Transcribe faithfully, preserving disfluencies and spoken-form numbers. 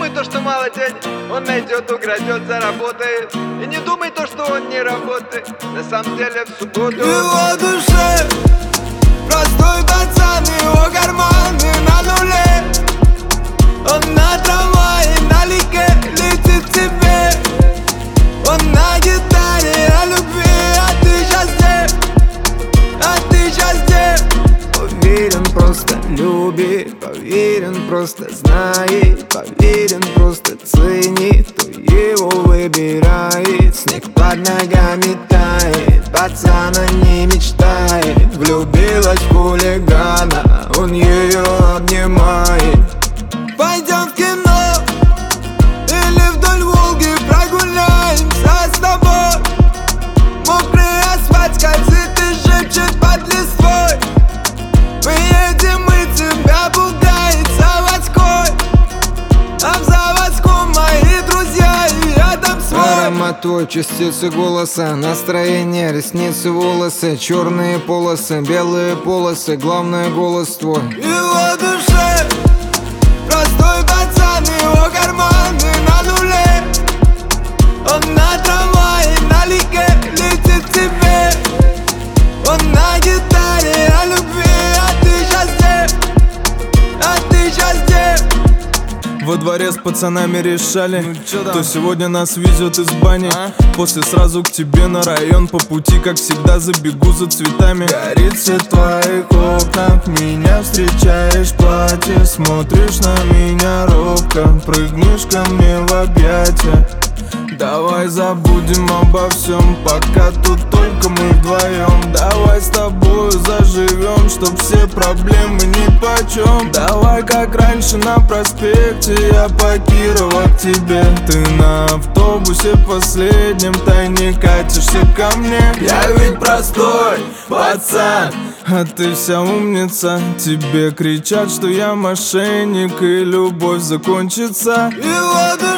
думай то, что мало денег, он найдет, украдет, заработает. И не думай то, что он не работает, на самом деле в субботу. В его душе простой пацан, его карманы на нуле. Он на трамвае, налегке летит к тебе. Он на гитаре о любви, а ты сейчас где? А ты сейчас где? Уверен, просто любит, поверен, просто знает, поверен, просто ценит, кто его выбирает. Снег под ногами тает, пацана не мечтает. Влюбилась в хулигана, он ее обнимает. Пойдем в кино или вдоль Волги прогуляемся с тобой. Мокрый асфальт скользит и шепчет под листвой. Поедем, мы тебя пугает заводской. А в заводском мои друзья и рядом свой. Аромат твой, частицы голоса, настроение, ресницы, волосы, черные полосы, белые полосы, главное голос твой. В его душе простой пацан, его карманы на нуле. Он на трамвае, налегке летит к тебе. Он на гитаре о любви, а ты сейчас где? А ты сейчас где? Во дворе с пацанами решали, Ну, чё там? кто сегодня нас везет из бани. А? После сразу к тебе на район, по пути, как всегда, забегу за цветами. Горит свет в твоих окнах, меня встречаешь в платье. Смотришь на меня робко, прыгнешь ко мне в объятия. Давай забудем обо всем, пока тут только мы вдвоем. Давай с тобою заживем, чтоб все проблемы нипочем. Давай как раньше на проспекте, я по Кирова к тебе. Ты на автобусе последнем тайне катишься ко мне. Я ведь простой пацан, А ты вся умница. Тебе кричат, что я мошенник, и любовь закончится. и вот